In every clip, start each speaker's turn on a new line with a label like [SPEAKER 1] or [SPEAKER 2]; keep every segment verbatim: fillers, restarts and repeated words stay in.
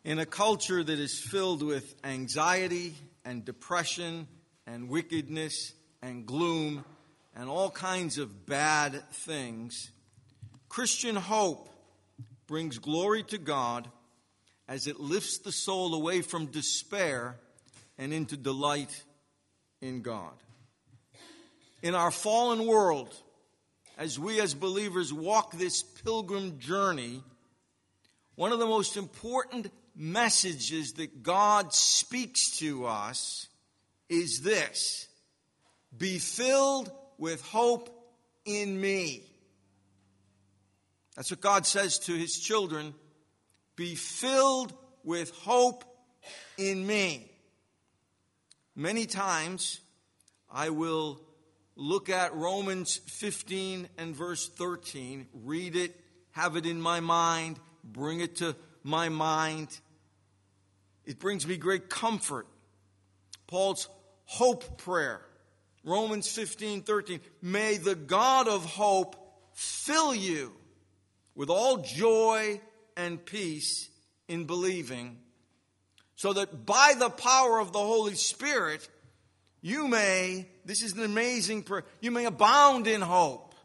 [SPEAKER 1] In a culture that is filled with anxiety and depression and wickedness and gloom and all kinds of bad things, Christian hope brings glory to God as it lifts the soul away from despair and into delight in God. In our fallen world, as we as believers walk this pilgrim journey, one of the most important messages that God speaks to us is this: be filled with hope in me. That's what God says to his children. Be filled with hope in me. Many times I will look at Romans fifteen and verse thirteen, read it, have it in my mind, bring it to my mind. It brings me great comfort. Paul's hope prayer, Romans fifteen thirteen. May the God of hope fill you with all joy and peace in believing, so that by the power of the Holy Spirit, you may, this is an amazing prayer, you may abound in hope.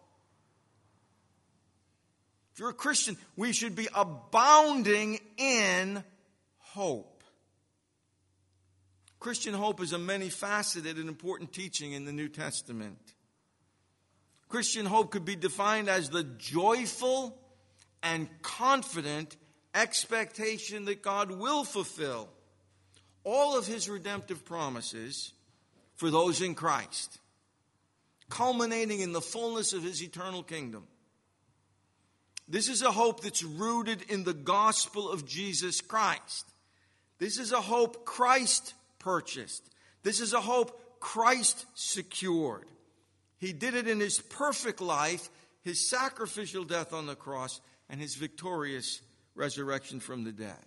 [SPEAKER 1] If you're a Christian, we should be abounding in hope. Christian hope is a many-faceted and important teaching in the New Testament. Christian hope could be defined as the joyful and confident expectation that God will fulfill all of his redemptive promises for those in Christ, culminating in the fullness of his eternal kingdom. This is a hope that's rooted in the gospel of Jesus Christ. This is a hope Christ purchased. This is a hope Christ secured. He did it in his perfect life, his sacrificial death on the cross, and his victorious resurrection from the dead.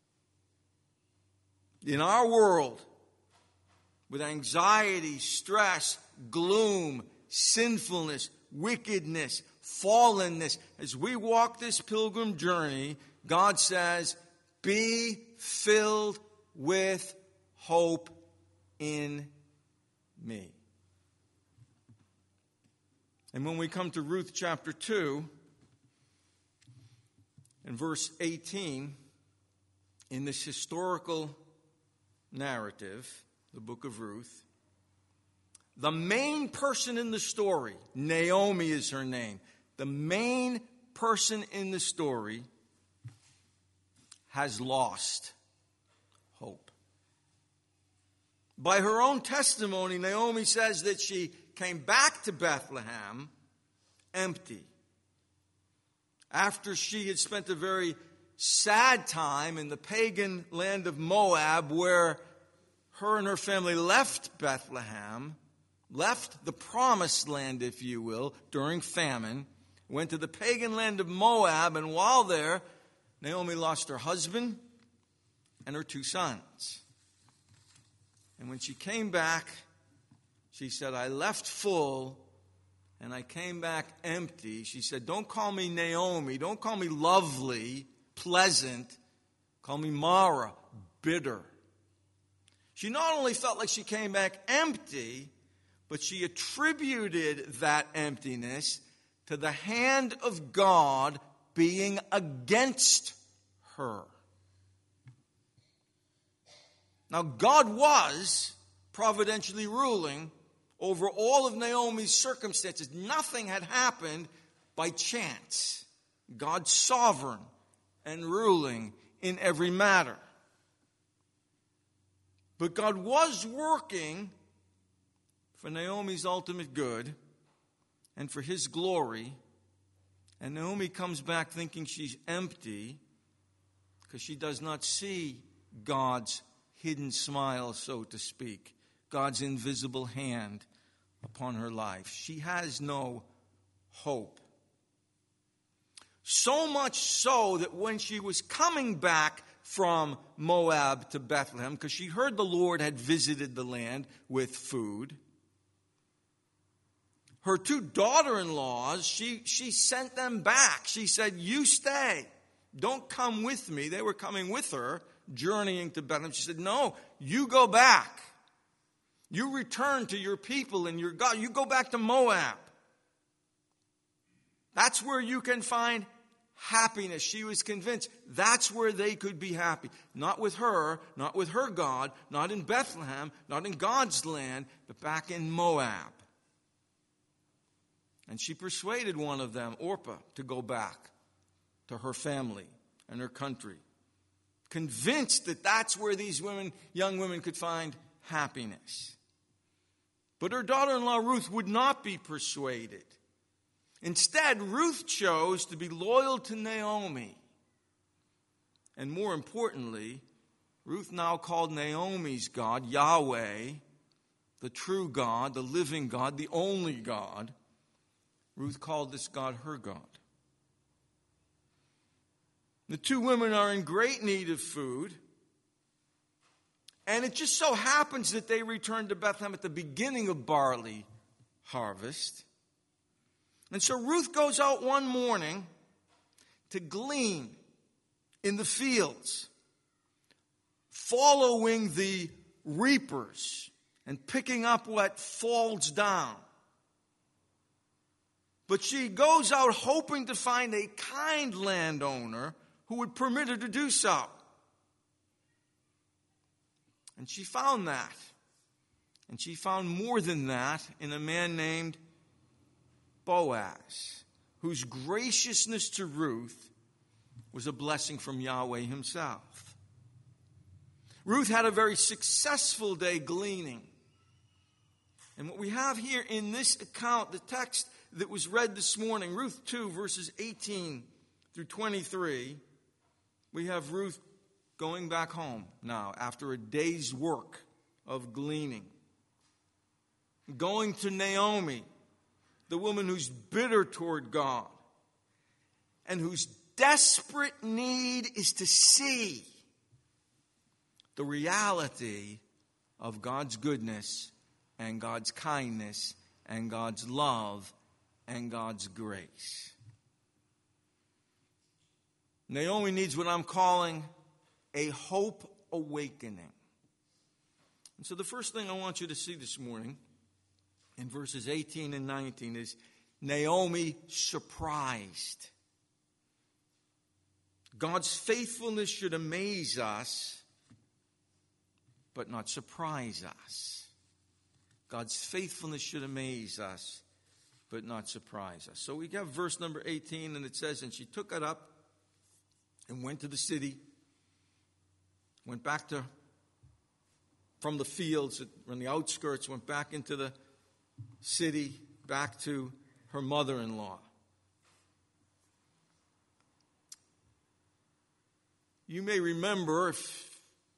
[SPEAKER 1] In our world, with anxiety, stress, gloom, sinfulness, wickedness, fallenness, as we walk this pilgrim journey, God says, be filled with hope in me. And when we come to Ruth chapter two, in verse eighteen, in this historical narrative, the book of Ruth, the main person in the story, Naomi is her name, the main person in the story has lost hope. By her own testimony, Naomi says that she came back to Bethlehem empty, after she had spent a very sad time in the pagan land of Moab, where her and her family left Bethlehem, left the promised land, if you will, during famine, went to the pagan land of Moab, and while there, Naomi lost her husband and her two sons. And when she came back, she said, I left full and I came back empty. She said, don't call me Naomi. Don't call me lovely, pleasant. Call me Mara, bitter. She not only felt like she came back empty, but she attributed that emptiness to the hand of God being against her. Now, God was providentially ruling over all of Naomi's circumstances. Nothing had happened by chance. God's sovereign and ruling in every matter. But God was working for Naomi's ultimate good and for his glory. And Naomi comes back thinking she's empty because she does not see God's hidden smile, so to speak, God's invisible hand upon her life. She has no hope. So much so that when she was coming back from Moab to Bethlehem, because she heard the Lord had visited the land with food, her two daughter-in-laws, she, she sent them back. She said, you stay. Don't come with me. They were coming with her, journeying to Bethlehem. She said, no, you go back. You return to your people and your God. You go back to Moab. That's where you can find happiness. She was convinced that's where they could be happy. Not with her, not with her God, not in Bethlehem, not in God's land, but back in Moab. And she persuaded one of them, Orpah, to go back to her family and her country. Convinced that that's where these women, young women could find happiness. But her daughter-in-law Ruth would not be persuaded. Instead, Ruth chose to be loyal to Naomi. And more importantly, Ruth now called Naomi's God Yahweh, the true God, the living God, the only God. Ruth called this God her God. The two women are in great need of food. And it just so happens that they returned to Bethlehem at the beginning of barley harvest. And so Ruth goes out one morning to glean in the fields, following the reapers and picking up what falls down. But she goes out hoping to find a kind landowner who would permit her to do so. And she found that. And she found more than that in a man named Boaz, whose graciousness to Ruth was a blessing from Yahweh himself. Ruth had a very successful day gleaning. And what we have here in this account, the text that was read this morning, Ruth two, verses eighteen through twenty-three, we have Ruth going back home now after a day's work of gleaning. Going to Naomi, the woman who's bitter toward God and whose desperate need is to see the reality of God's goodness and God's kindness and God's love and God's grace. Naomi needs what I'm calling a hope awakening. And so the first thing I want you to see this morning in verses eighteen and nineteen is Naomi surprised. God's faithfulness should amaze us, but not surprise us. God's faithfulness should amaze us, but not surprise us. So we have verse number eighteen, and it says, and she took it up and went to the city, went back to, from the fields on the outskirts, went back into the city, back to her mother-in-law. You may remember, if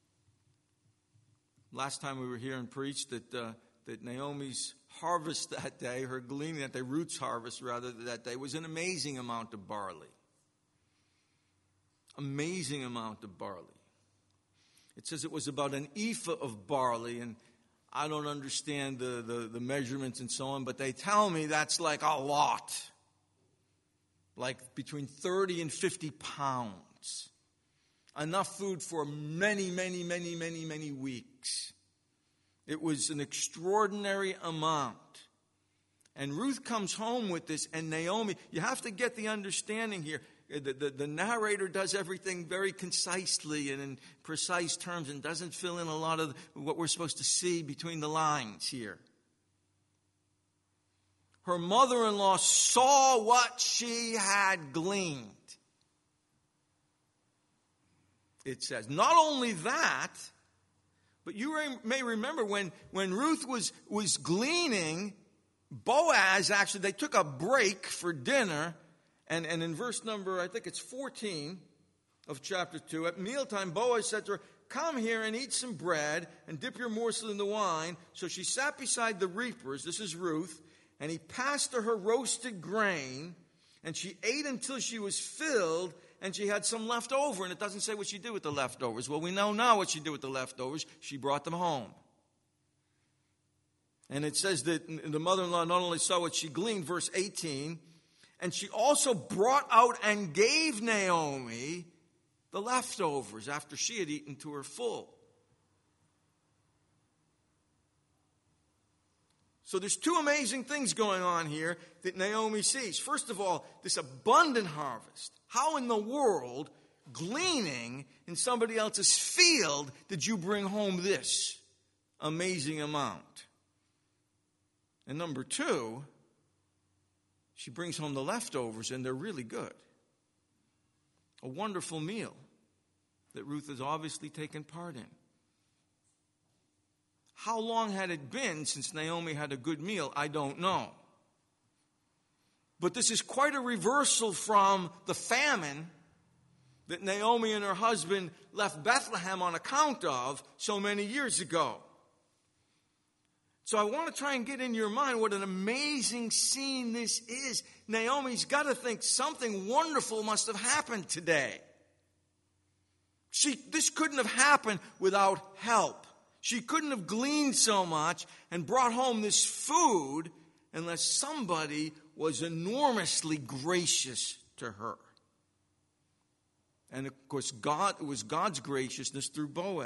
[SPEAKER 1] last time we were here and preached, that uh, that Naomi's harvest that day, her gleaning that day, Ruth's harvest rather, that day, was an amazing amount of barley. Amazing amount of barley. It says it was about an ephah of barley, and I don't understand the, the, the measurements and so on, but they tell me that's like a lot. Like between thirty and fifty pounds. Enough food for many, many, many, many, many weeks. It was an extraordinary amount. And Ruth comes home with this, and Naomi, you have to get the understanding here. The, the, the narrator does everything very concisely and in precise terms and doesn't fill in a lot of what we're supposed to see between the lines here. Her mother-in-law saw what she had gleaned. It says, not only that, but you may remember when, when Ruth was, was gleaning, Boaz actually, they took a break for dinner. And, and in verse number, I think it's fourteen of chapter two, at mealtime, Boaz said to her, come here and eat some bread and dip your morsel in the wine. So she sat beside the reapers, this is Ruth, and he passed her her roasted grain, and she ate until she was filled, and she had some left over. And it doesn't say what she did with the leftovers. Well, we know now what she did with the leftovers. She brought them home. And it says that the mother-in-law not only saw what she gleaned, verse eighteen, And she also brought out and gave Naomi the leftovers after she had eaten to her full. So there's two amazing things going on here that Naomi sees. First of all, this abundant harvest. How in the world, gleaning in somebody else's field, did you bring home this amazing amount? And number two, she brings home the leftovers, and they're really good. A wonderful meal that Ruth has obviously taken part in. How long had it been since Naomi had a good meal? I don't know. But this is quite a reversal from the famine that Naomi and her husband left Bethlehem on account of so many years ago. So I want to try and get in your mind what an amazing scene this is. Naomi's got to think something wonderful must have happened today. She, this couldn't have happened without help. She couldn't have gleaned so much and brought home this food unless somebody was enormously gracious to her. And of course, God, it was God's graciousness through Boaz.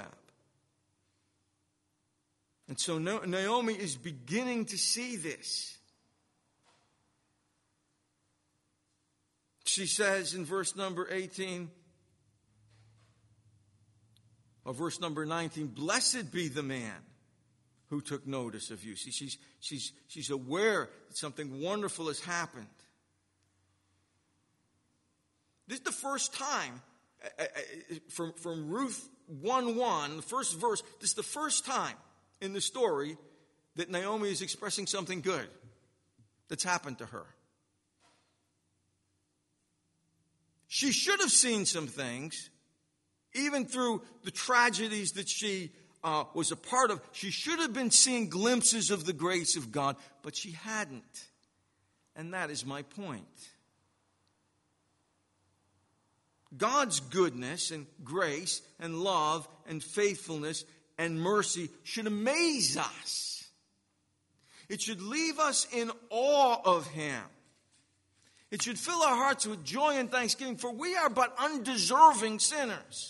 [SPEAKER 1] And so Naomi is beginning to see this. She says in verse number eighteen, or verse number nineteen, blessed be the man who took notice of you. See, she's, she's, she's aware that something wonderful has happened. This is the first time, uh, uh, from, from Ruth one one, the first verse, this is the first time in the story that Naomi is expressing something good that's happened to her. She should have seen some things, even through the tragedies that she uh, was a part of. She should have been seeing glimpses of the grace of God, but she hadn't. And that is my point. God's goodness and grace and love and faithfulness and mercy should amaze us. It should leave us in awe of Him. It should fill our hearts with joy and thanksgiving, for we are but undeserving sinners.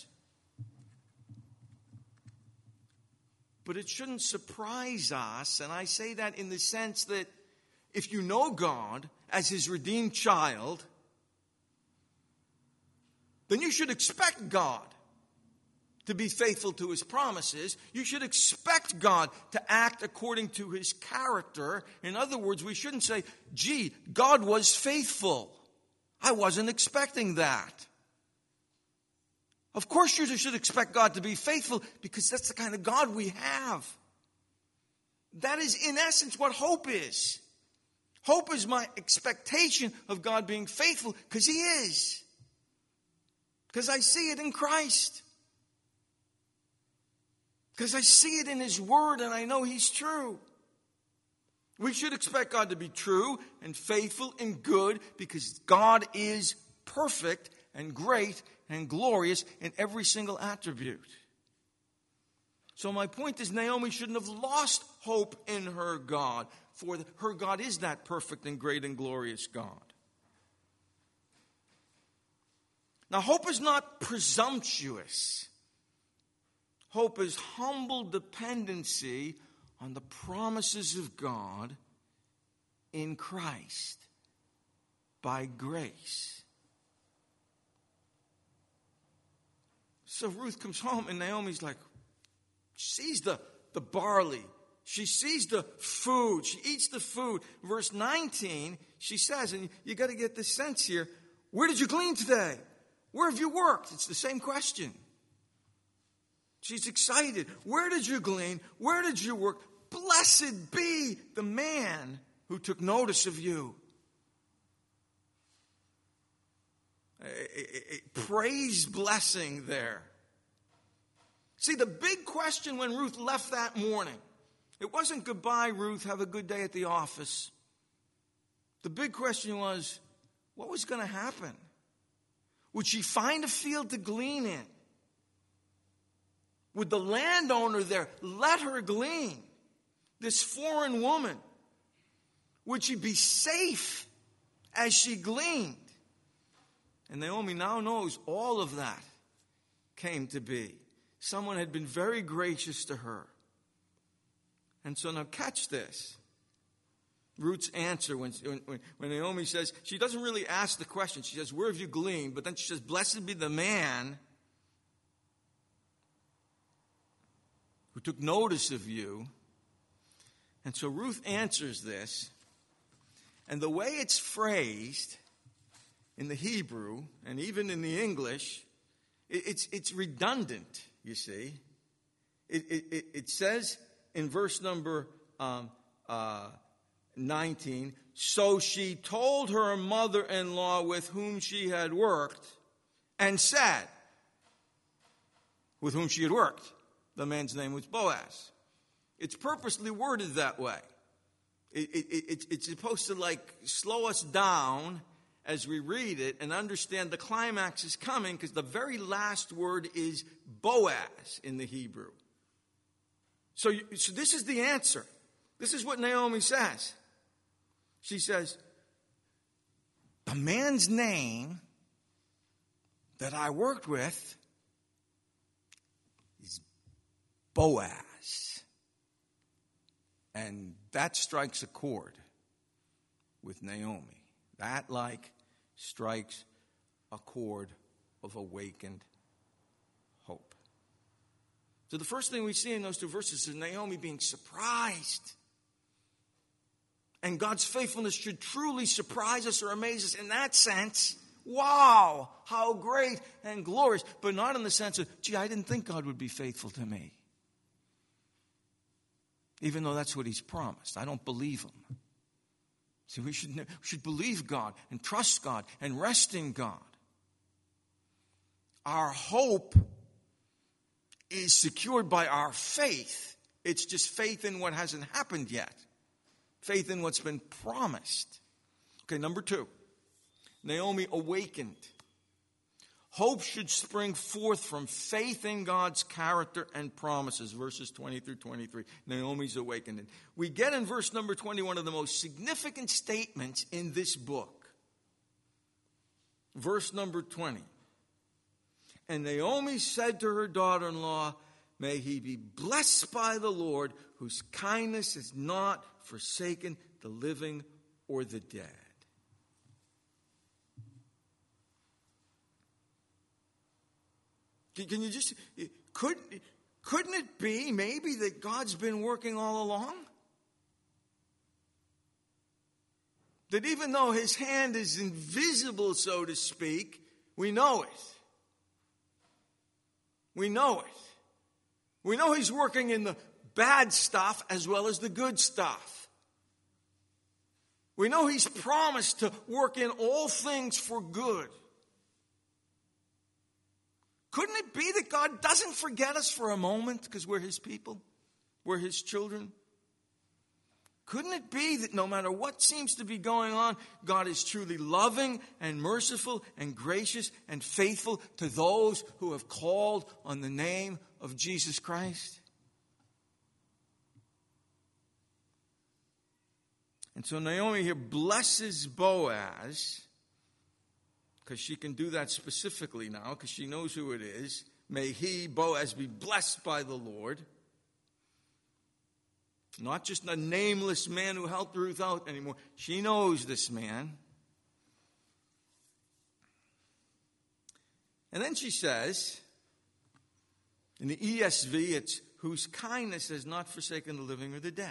[SPEAKER 1] But it shouldn't surprise us, and I say that in the sense that if you know God as His redeemed child, then you should expect God to be faithful to His promises. You should expect God to act according to His character. In other words, we shouldn't say, gee, God was faithful. I wasn't expecting that. Of course you should expect God to be faithful, because that's the kind of God we have. That is, in essence, what hope is. Hope is my expectation of God being faithful, because He is. Because I see it in Christ. Because I see it in His Word and I know He's true. We should expect God to be true and faithful and good, because God is perfect and great and glorious in every single attribute. So my point is, Naomi shouldn't have lost hope in her God, for her God is that perfect and great and glorious God. Now, hope is not presumptuous. Hope is humble dependency on the promises of God in Christ by grace. So Ruth comes home and Naomi's like, she sees the, the barley. She sees the food. She eats the food. Verse nineteen, she says, and you got to get this sense here, where did you glean today? Where have you worked? It's the same question. She's excited. Where did you glean? Where did you work? Blessed be the man who took notice of you. A, a, a praise blessing there. See, the big question when Ruth left that morning, it wasn't goodbye, Ruth, have a good day at the office. The big question was, what was going to happen? Would she find a field to glean in? Would the landowner there let her glean? This foreign woman, would she be safe as she gleaned. And Naomi now knows all of that came to be. Someone had been very gracious to her. And so now catch this. Ruth's answer when, when, when Naomi says, she doesn't really ask the question. She says, where have you gleaned? But then she says, blessed be the man who took notice of you. And so Ruth answers this. And the way it's phrased in the Hebrew and even in the English, it, it's, it's redundant, you see. It, it, it says in verse number um, uh, nineteen, so she told her mother-in-law with whom she had worked and said, with whom she had worked. The man's name was Boaz. It's purposely worded that way. It, it, it, it's supposed to like slow us down as we read it and understand the climax is coming, because the very last word is Boaz in the Hebrew. So, you, so this is the answer. This is what Naomi says. She says, the man's name that I worked with is Boaz. And that strikes a chord with Naomi. That, like, strikes a chord of awakened hope. So the first thing we see in those two verses is Naomi being surprised. And God's faithfulness should truly surprise us or amaze us in that sense. Wow, how great and glorious. But not in the sense of, gee, I didn't think God would be faithful to me. Even though that's what he's promised. I don't believe him. See, we should, we should believe God and trust God and rest in God. Our hope is secured by our faith. It's just faith in what hasn't happened yet. Faith in what's been promised. Okay, number two. Naomi awakened. Hope should spring forth from faith in God's character and promises. Verses twenty through twenty-three. Naomi's awakened. We get in verse number twenty one of the most significant statements in this book. Verse number twenty. And Naomi said to her daughter-in-law, may he be blessed by the Lord, whose kindness has not forsaken the living or the dead. Can you just, could, couldn't it be maybe that God's been working all along? That even though his hand is invisible, so to speak, we know it. We know it. We know he's working in the bad stuff as well as the good stuff. We know he's promised to work in all things for good. Couldn't it be that God doesn't forget us for a moment because we're his people? We're his children? Couldn't it be that no matter what seems to be going on, God is truly loving and merciful and gracious and faithful to those who have called on the name of Jesus Christ? And so Naomi here blesses Boaz, because she can do that specifically now, because she knows who it is. May he, Boaz, be blessed by the Lord. Not just a nameless man who helped Ruth out anymore. She knows this man. And then she says, in the E S V, it's whose kindness has not forsaken the living or the dead.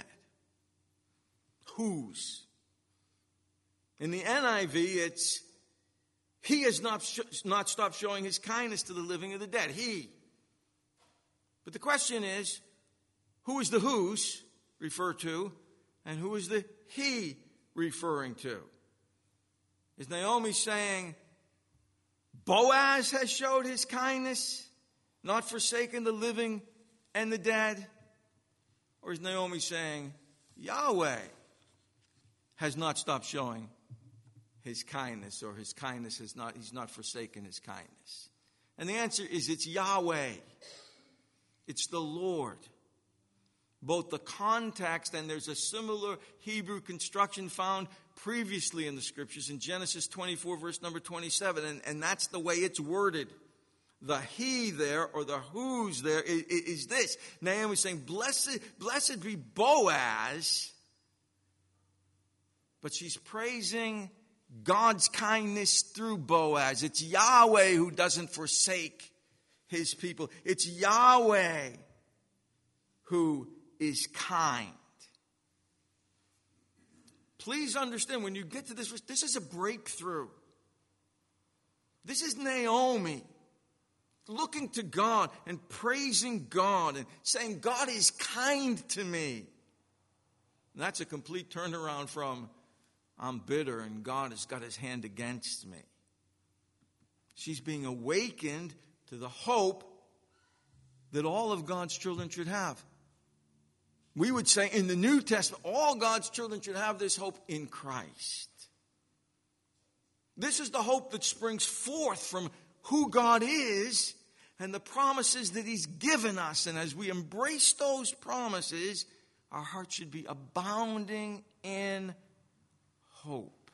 [SPEAKER 1] Whose? In the N I V, it's he has not, sh- not stopped showing his kindness to the living or the dead. He. But the question is, who is the whose refer to, and who is the he referring to? Is Naomi saying Boaz has showed his kindness, not forsaken the living and the dead? Or is Naomi saying Yahweh has not stopped showing his kindness, or his kindness has not, he's not forsaken his kindness? And the answer is it's Yahweh. It's the Lord. Both the context, and there's a similar Hebrew construction found previously in the scriptures in Genesis twenty-four, verse number twenty-seven, and, and that's the way it's worded. The he there, or the who's there, is, is this. Naomi's saying, blessed, blessed be Boaz, but she's praising God's kindness through Boaz. It's Yahweh who doesn't forsake his people. It's Yahweh who is kind. Please understand, when you get to this verse, this is a breakthrough. This is Naomi looking to God and praising God and saying, God is kind to me. And that's a complete turnaround from, I'm bitter and God has got his hand against me. She's being awakened to the hope that all of God's children should have. We would say in the New Testament, all God's children should have this hope in Christ. This is the hope that springs forth from who God is and the promises that he's given us. And as we embrace those promises, our hearts should be abounding in hope.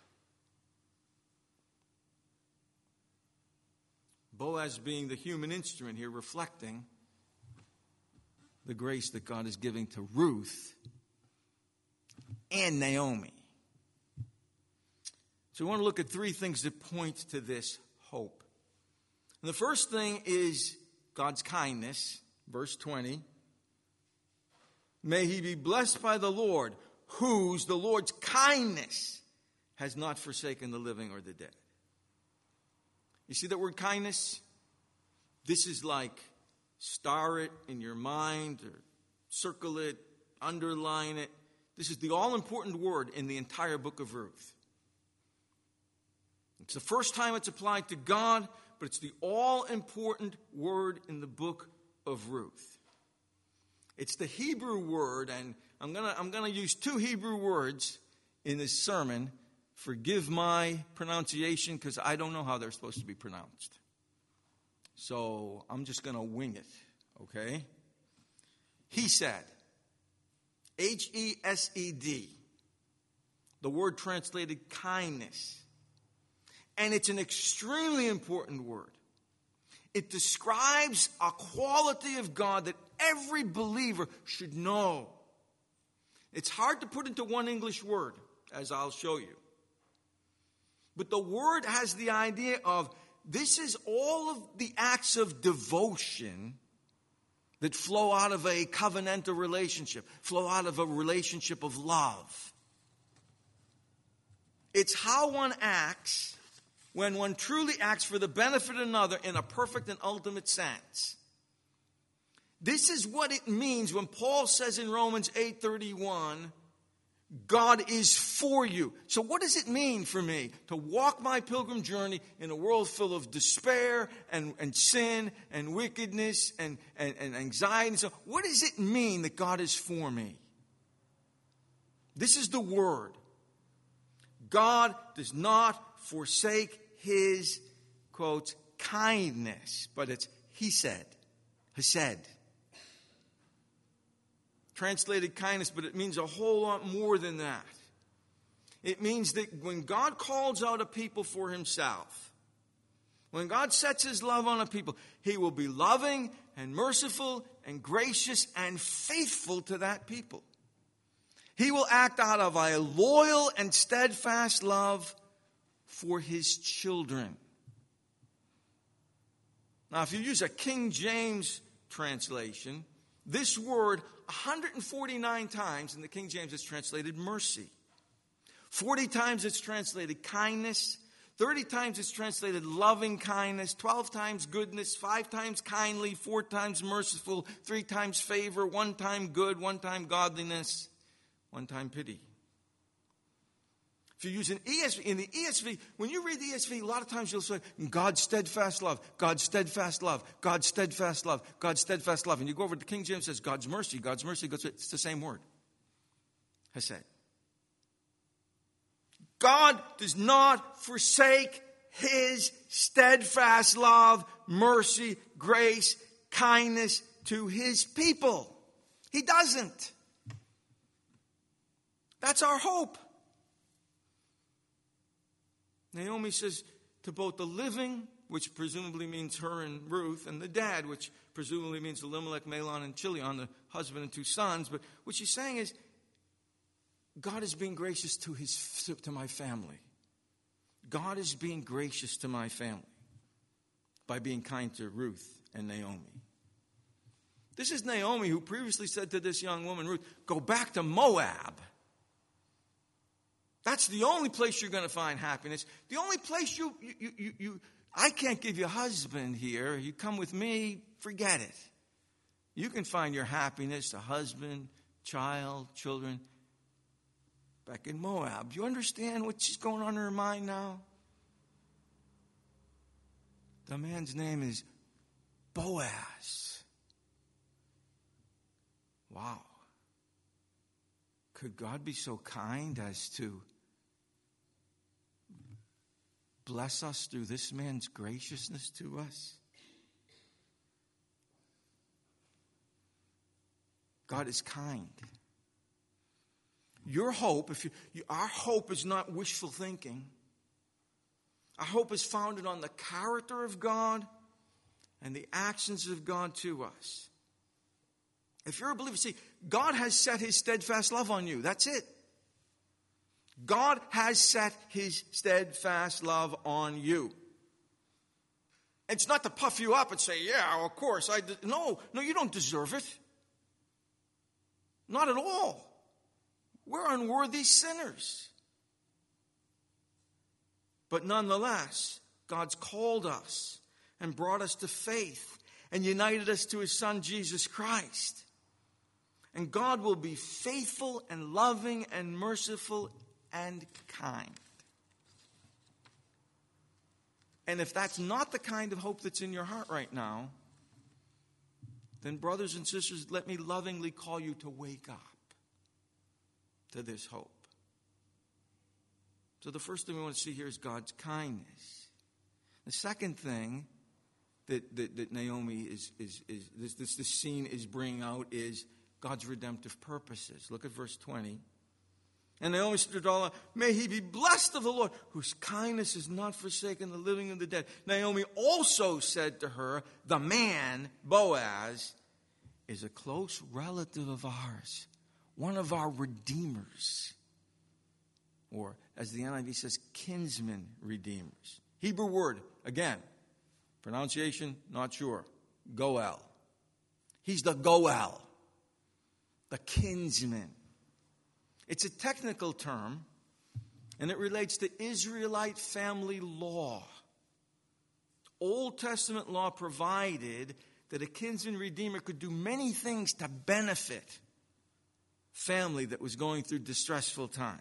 [SPEAKER 1] Boaz being the human instrument here, reflecting the grace that God is giving to Ruth and Naomi. So we want to look at three things that point to this hope. And the first thing is God's kindness. Verse twenty. May he be blessed by the Lord, whose, the Lord's kindness, has not forsaken the living or the dead. You see that word kindness? This is like star it in your mind or circle it, underline it. This is the all-important word in the entire book of Ruth. It's the first time it's applied to God, but it's the all-important word in the book of Ruth. It's the Hebrew word, and I'm gonna I'm gonna use two Hebrew words in this sermon. Forgive my pronunciation because I don't know how they're supposed to be pronounced. So I'm just going to wing it, okay? He said, H E S E D, the word translated kindness. And it's an extremely important word. It describes a quality of God that every believer should know. It's hard to put into one English word, as I'll show you. But the word has the idea of this is all of the acts of devotion that flow out of a covenantal relationship, flow out of a relationship of love. It's how one acts when one truly acts for the benefit of another in a perfect and ultimate sense. This is what it means when Paul says in Romans eight thirty-one, God is for you. So what does it mean for me to walk my pilgrim journey in a world full of despair and, and sin and wickedness and, and, and anxiety? So what does it mean that God is for me? This is the word. God does not forsake his, quote, kindness, but it's he said, hesed. Translated kindness, but it means a whole lot more than that. It means that when God calls out a people for himself, when God sets his love on a people, he will be loving and merciful and gracious and faithful to that people. He will act out of a loyal and steadfast love for his children. Now, if you use a King James translation, this word one hundred forty-nine times in the King James is translated mercy. forty times it's translated kindness. thirty times it's translated loving kindness. twelve times goodness. five times kindly. four times merciful. three times favor. one time good. one time godliness. one time pity. If you use an E S V, in the E S V, when you read the E S V, a lot of times you'll say, God's steadfast love, God's steadfast love, God's steadfast love, God's steadfast love. And you go over to King James, it says God's mercy, God's mercy. It's the same word. Hesed. God does not forsake his steadfast love, mercy, grace, kindness to his people. He doesn't. That's our hope. Naomi says to both the living, which presumably means her and Ruth, and the dead, which presumably means Elimelech, Mahlon, and Chilion, the husband and two sons. But what she's saying is, God is being gracious to his to my family. God is being gracious to my family by being kind to Ruth and Naomi. This is Naomi who previously said to this young woman, Ruth, go back to Moab. That's the only place you're going to find happiness. The only place you, you, you, you, I can't give you a husband here. You come with me, forget it. You can find your happiness, a husband, child, children, back in Moab. Do you understand what's going on in her mind now? The man's name is Boaz. Wow. Could God be so kind as to bless us through this man's graciousness to us? God is kind. Your hope, if you, you, our hope is not wishful thinking. Our hope is founded on the character of God and the actions of God to us. If you're a believer, see, God has set his steadfast love on you. That's it. God has set his steadfast love on you. It's not to puff you up and say, yeah, of course. I de-. No, no, you don't deserve it. Not at all. We're unworthy sinners. But nonetheless, God's called us and brought us to faith and united us to his Son, Jesus Christ. And God will be faithful and loving and merciful and kind. And if that's not the kind of hope that's in your heart right now, then brothers and sisters, let me lovingly call you to wake up to this hope. So the first thing we want to see here is God's kindness. The second thing that, that, that Naomi is, is, is this, this, this scene is bringing out is God's redemptive purposes. Look at verse twenty. And Naomi said to Dalah, may he be blessed of the Lord, whose kindness is not forsaken the living and the dead. Naomi also said to her, the man, Boaz, is a close relative of ours, one of our redeemers. Or, as the N I V says, kinsman redeemers. Hebrew word, again, pronunciation, not sure. Goel. He's the Goel, the kinsman. It's a technical term, and it relates to Israelite family law. Old Testament law provided that a kinsman redeemer could do many things to benefit family that was going through distressful times.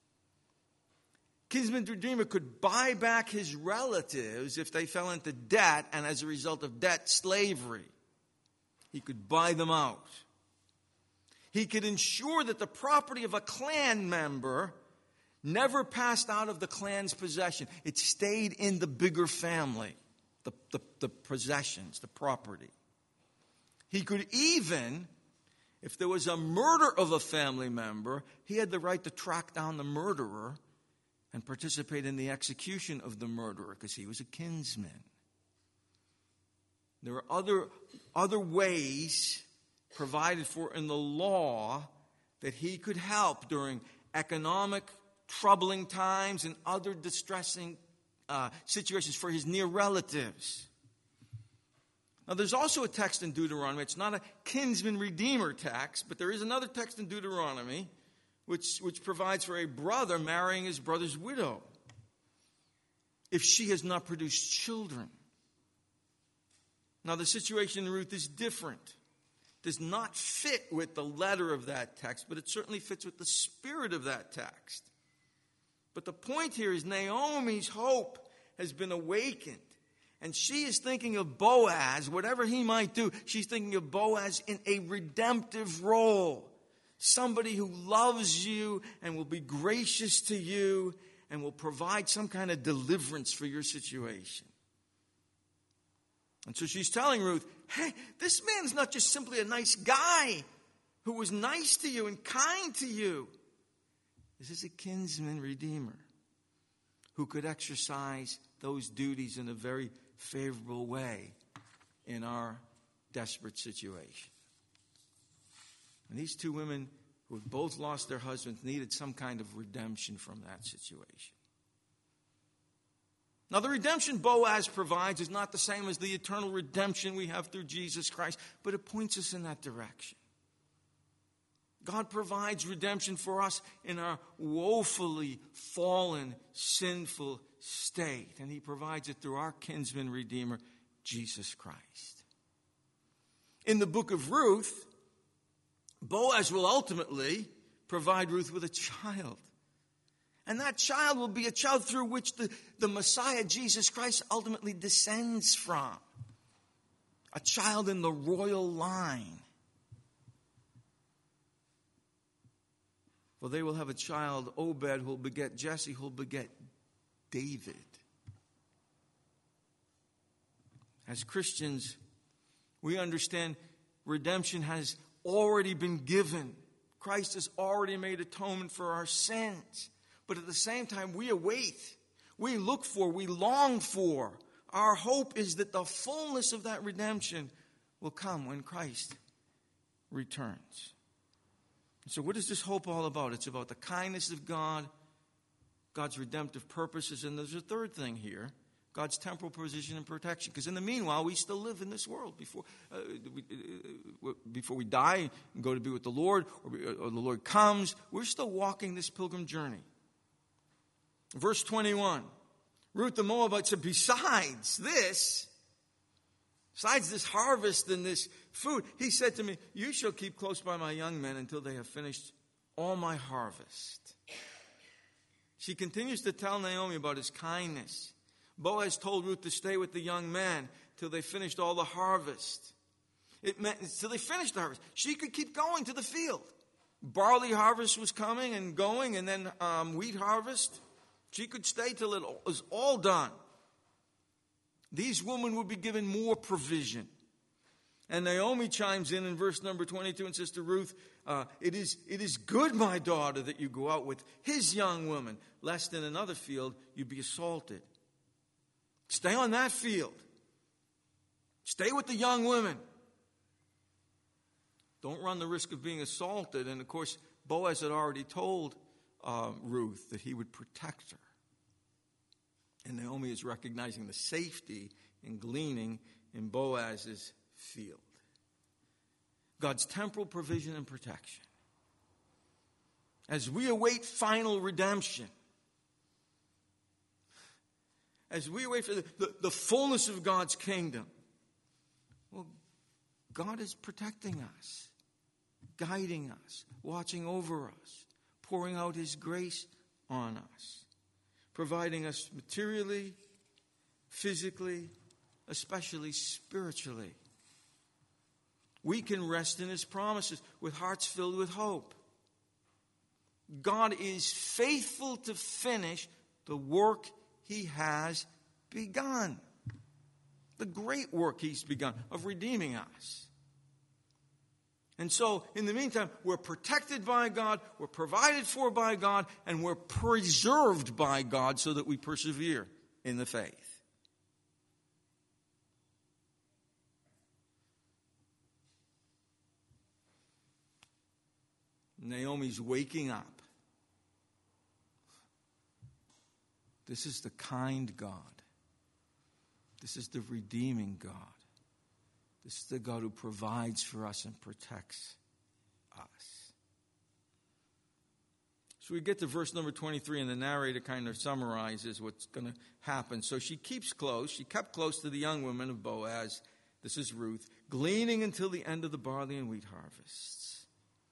[SPEAKER 1] Kinsman redeemer could buy back his relatives if they fell into debt, and as a result of debt, slavery. He could buy them out. He could ensure that the property of a clan member never passed out of the clan's possession. It stayed in the bigger family, the, the, the possessions, the property. He could even, if there was a murder of a family member, he had the right to track down the murderer and participate in the execution of the murderer because he was a kinsman. There are other, other ways provided for in the law that he could help during economic troubling times and other distressing uh, situations for his near relatives. Now, there's also a text in Deuteronomy. It's not a kinsman redeemer text, but there is another text in Deuteronomy which, which provides for a brother marrying his brother's widow if she has not produced children. Now, the situation in Ruth is different. Does not fit with the letter of that text, but it certainly fits with the spirit of that text. But the point here is Naomi's hope has been awakened. And she is thinking of Boaz, whatever he might do, she's thinking of Boaz in a redemptive role. Somebody who loves you and will be gracious to you and will provide some kind of deliverance for your situation. And so she's telling Ruth, hey, this man's not just simply a nice guy who was nice to you and kind to you. This is a kinsman redeemer who could exercise those duties in a very favorable way in our desperate situation. And these two women who had both lost their husbands needed some kind of redemption from that situation. Now, the redemption Boaz provides is not the same as the eternal redemption we have through Jesus Christ, but it points us in that direction. God provides redemption for us in our woefully fallen, sinful state. And he provides it through our kinsman redeemer, Jesus Christ. In the book of Ruth, Boaz will ultimately provide Ruth with a child. And that child will be a child through which the, the Messiah, Jesus Christ, ultimately descends from. A child in the royal line. For they will have a child, Obed, who will beget Jesse, who will beget David. As Christians, we understand redemption has already been given. Christ has already made atonement for our sins. But at the same time, we await, we look for, we long for. Our hope is that the fullness of that redemption will come when Christ returns. So what is this hope all about? It's about the kindness of God, God's redemptive purposes, and there's a third thing here, God's temporal provision and protection. Because in the meanwhile, we still live in this world before uh, we, uh, before we die and go to be with the Lord, or, or the Lord comes. We're still walking this pilgrim journey. Verse twenty-one, Ruth the Moabite said, besides this, besides this harvest and this food, he said to me, you shall keep close by my young men until they have finished all my harvest. She continues to tell Naomi about his kindness. Boaz told Ruth to stay with the young men till they finished all the harvest. It meant till they finished the harvest. She could keep going to the field. Barley harvest was coming and going, and then um, wheat harvest. She could stay till it was all done. These women would be given more provision. And Naomi chimes in in verse number twenty-two and says to Ruth, uh, it is, it is good, my daughter, that you go out with his young woman, lest in another field you be assaulted. Stay on that field. Stay with the young women. Don't run the risk of being assaulted. And of course, Boaz had already told uh, Ruth that he would protect her. And Naomi is recognizing the safety in gleaning in Boaz's field. God's temporal provision and protection. As we await final redemption, as we wait for the, the, the fullness of God's kingdom, well, God is protecting us, guiding us, watching over us, pouring out his grace on us, providing us materially, physically, especially spiritually. We can rest in his promises with hearts filled with hope. God is faithful to finish the work he has begun. The great work he's begun of redeeming us. And so, in the meantime, we're protected by God, we're provided for by God, and we're preserved by God so that we persevere in the faith. Naomi's waking up. This is the kind God. This is the redeeming God. This is the God who provides for us and protects us. So we get to verse number twenty-three, and the narrator kind of summarizes what's going to happen. So she keeps close. She kept close to the young women of Boaz. This is Ruth, gleaning until the end of the barley and wheat harvests.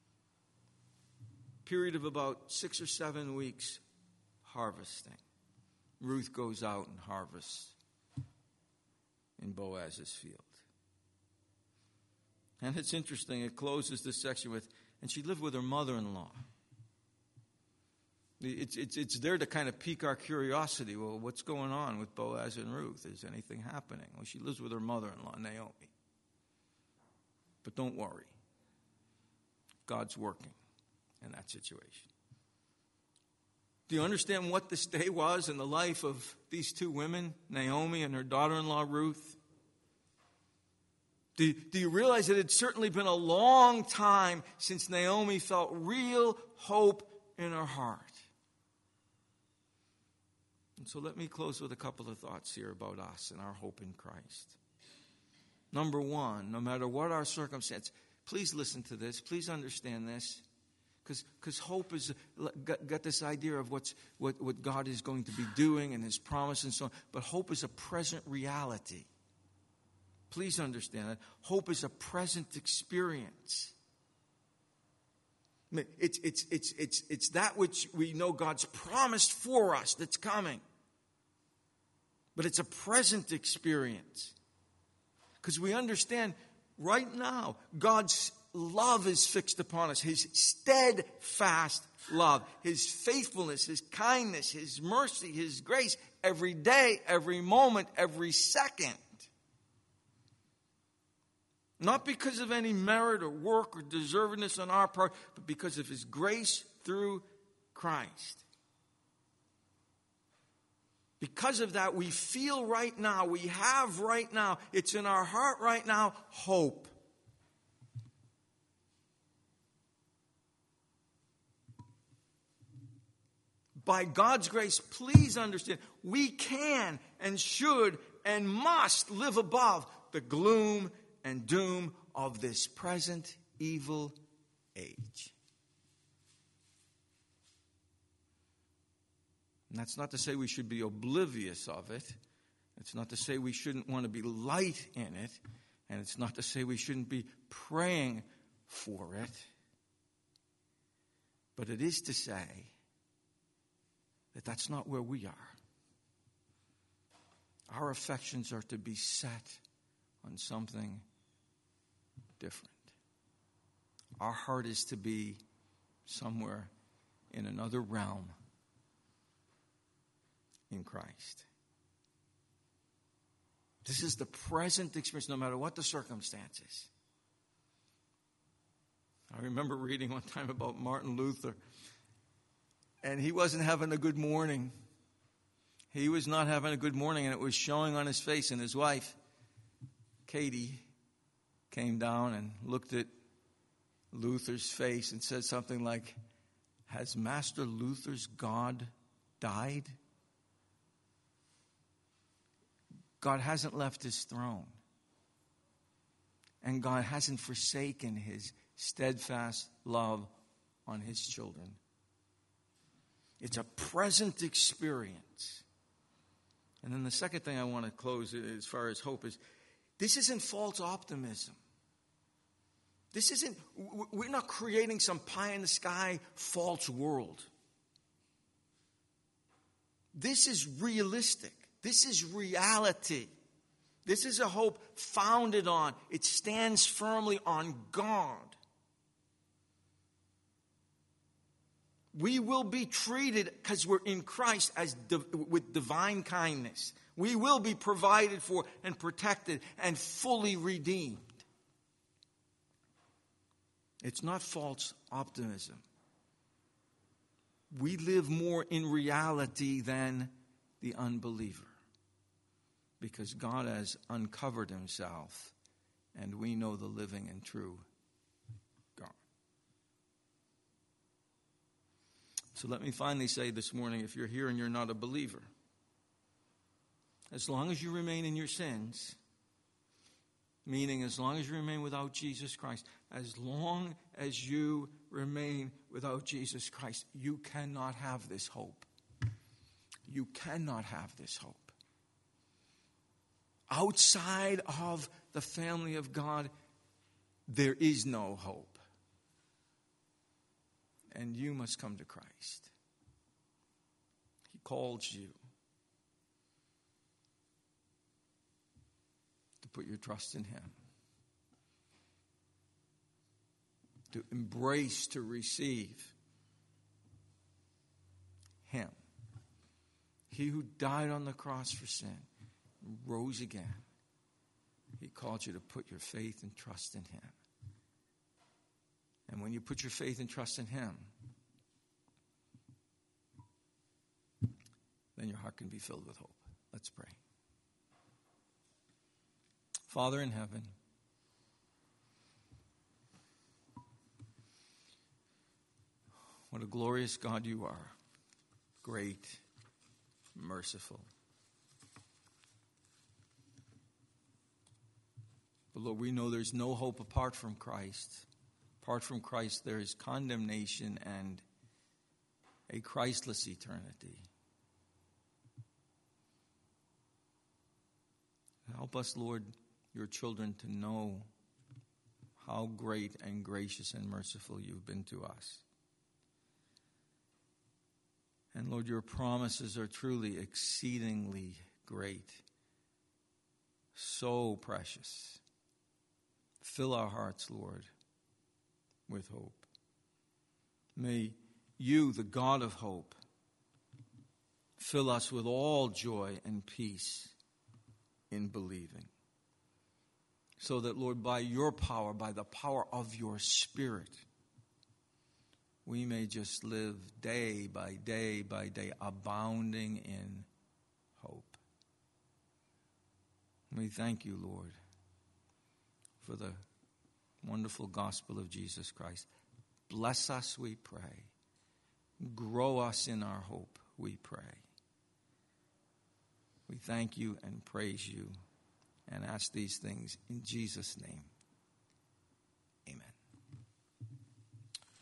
[SPEAKER 1] Period of about six or seven weeks harvesting. Ruth goes out and harvests in Boaz's field. And it's interesting, it closes this section with, and she lived with her mother-in-law. It's, it's, it's there to kind of pique our curiosity. Well, what's going on with Boaz and Ruth? Is anything happening? Well, she lives with her mother-in-law, Naomi. But don't worry. God's working in that situation. Do you understand what this day was in the life of these two women, Naomi and her daughter-in-law Ruth? Do, do you realize that it's certainly been a long time since Naomi felt real hope in her heart? And so let me close with a couple of thoughts here about us and our hope in Christ. Number one, no matter what our circumstance, please listen to this. Please understand this. Because hope is got, got this idea of what's what, what God is going to be doing and His promise and so on. But hope is a present reality. Please understand that. Hope is a present experience. I mean, it's, it's, it's, it's, it's that which we know God's promised for us that's coming. But it's a present experience. Because we understand right now, God's love is fixed upon us. His steadfast love, His faithfulness, His kindness, His mercy, His grace, every day, every moment, every second. Not because of any merit or work or deservedness on our part, but because of His grace through Christ. Because of that, we feel right now, we have right now, it's in our heart right now, hope. By God's grace, please understand, we can and should and must live above the gloom and doom of this present evil age. And that's not to say we should be oblivious of it. It's not to say we shouldn't want to be light in it. And it's not to say we shouldn't be praying for it. But it is to say that that's not where we are. Our affections are to be set on something different. Our heart is to be somewhere in another realm in Christ. This is the present experience, no matter what the circumstances. I remember reading one time about Martin Luther, and he wasn't having a good morning. He was not having a good morning, and it was showing on his face. And his wife, Katie, came down and looked at Luther's face and said something like, "Has Master Luther's God died?" God hasn't left His throne. And God hasn't forsaken His steadfast love on His children. It's a present experience. And then the second thing I want to close as far as hope is, this isn't false optimism. This isn't, we're not creating some pie in the sky false world. This is realistic. This is reality. This is a hope founded on, it stands firmly on God. We will be treated, because we're in Christ, as di- with divine kindness. We will be provided for and protected and fully redeemed. It's not false optimism. We live more in reality than the unbeliever, because God has uncovered Himself, and we know the living and true God. So let me finally say this morning, if you're here and you're not a believer, as long as you remain in your sins, meaning as long as you remain without Jesus Christ, as long as you remain without Jesus Christ, you cannot have this hope. You cannot have this hope. Outside of the family of God, there is no hope. And you must come to Christ. He called you to put your trust in Him, to embrace, to receive Him. He who died on the cross for sin, rose again. He called you to put your faith and trust in Him. And when you put your faith and trust in Him, your heart can be filled with hope. Let's pray. Father in heaven, what a glorious God you are, great, merciful. But Lord, we know there's no hope apart from Christ. Apart from Christ, there is condemnation and a Christless eternity. Help us, Lord, your children, to know how great and gracious and merciful you've been to us. And Lord, your promises are truly exceedingly great, so precious. Fill our hearts, Lord, with hope. May you, the God of hope, fill us with all joy and peace in believing. So that, Lord, by your power, by the power of your Spirit, we may just live day by day by day, abounding in hope. We thank you, Lord, for the wonderful gospel of Jesus Christ. Bless us, we pray. Grow us in our hope, we pray. We thank you and praise you and ask these things in Jesus' name.